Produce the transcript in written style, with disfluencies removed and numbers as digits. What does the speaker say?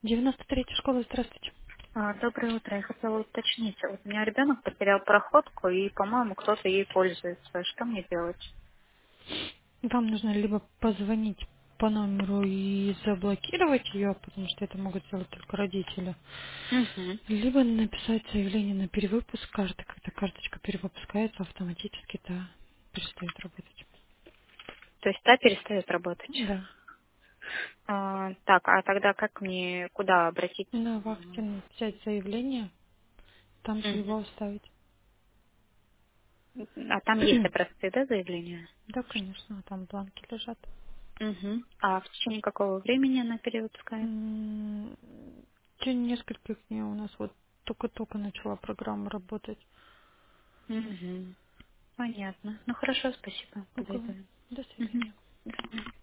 93-я школа, здравствуйте. Доброе утро. Я хотела уточнить. Вот у меня ребенок потерял проходку, и, по-моему, кто-то ей пользуется. Что мне делать? Вам нужно либо позвонить по номеру и заблокировать ее, потому что это могут сделать только родители, Угу. либо написать заявление на перевыпуск карты, когда карточка перевыпускается автоматически, да, перестает работать. То есть та перестает работать. Да. Так, а тогда как мне, куда обратиться? На вахте написать заявление, там же его Мгм. оставить. А там есть образцы, да, заявления? Да, конечно, там бланки лежат. Угу. А в течение какого времени она перевыпускает? В течение нескольких дней у нас вот только-только начала программа работать. Угу. Понятно. Ну хорошо, спасибо. Ого. Подойду. До Угу. свидания.